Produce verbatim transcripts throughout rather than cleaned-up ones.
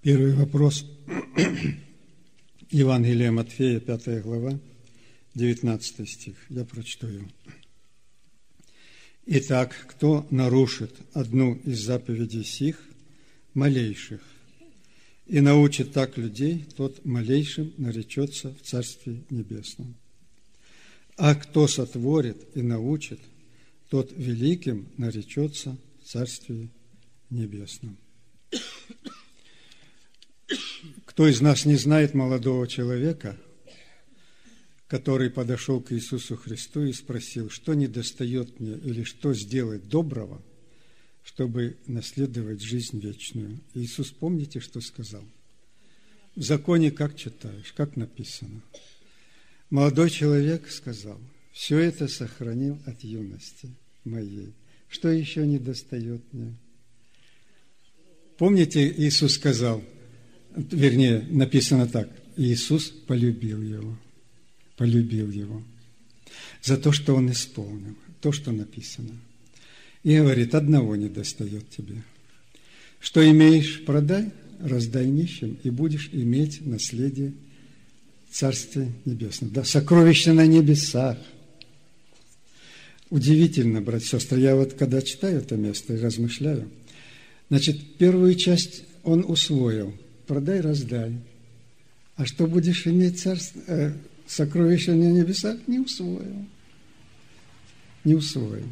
Первый вопрос. Евангелие Матфея, пятая глава, девятнадцатый стих. Я прочту его. «Итак, кто нарушит одну из заповедей сих, малейших, и научит так людей, тот малейшим наречется в Царстве Небесном. А кто сотворит и научит, тот великим наречется в Царстве Небесном». Кто из нас не знает молодого человека, который подошел к Иисусу Христу и спросил, что недостает мне или что сделать доброго, чтобы наследовать жизнь вечную? Иисус, помните, что сказал? В законе как читаешь, как написано? Молодой человек сказал: все это сохранил от юности моей. Что еще недостает мне? Помните, Иисус сказал, вернее, написано так: Иисус полюбил его, полюбил его за то, что он исполнил, то, что написано. И говорит: одного недостает тебе. Что имеешь, продай, раздай нищим, и будешь иметь наследие Царствия Небесного. Да, сокровища на небесах. Удивительно, братья и сестры, я вот когда читаю это место и размышляю, значит, первую часть он усвоил: продай, раздай. А что будешь иметь царство, э, сокровища на небесах, не усвоил. Не усвоил.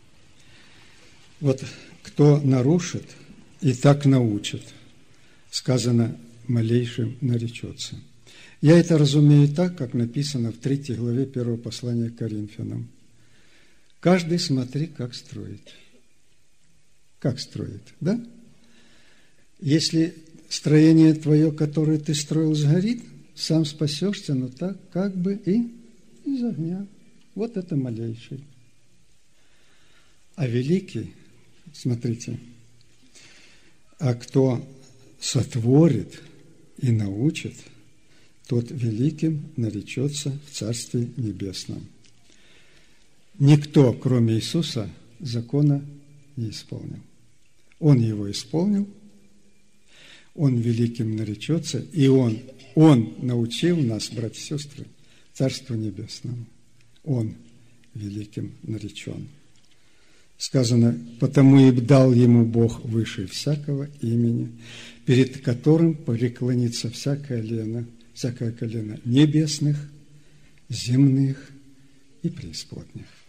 Вот кто нарушит и так научит, сказано, малейшим наречется. Я это разумею так, как написано в третьей главе первого послания к Коринфянам. Каждый смотри, как строит. Как строит, да? Если строение твое, которое ты строил, сгорит, сам спасешься, но так как бы и из огня. Вот это малейший. А великий, смотрите, а кто сотворит и научит, тот великим наречется в Царстве Небесном. Никто, кроме Иисуса, закона не исполнил. Он его исполнил, он великим наречется, и он, он научил нас, братья и сестры, Царству Небесному. Он великим наречен. Сказано: потому и дал ему Бог выше всякого имени, перед которым преклонится всякое колено, всякое колено небесных, земных и преисподних.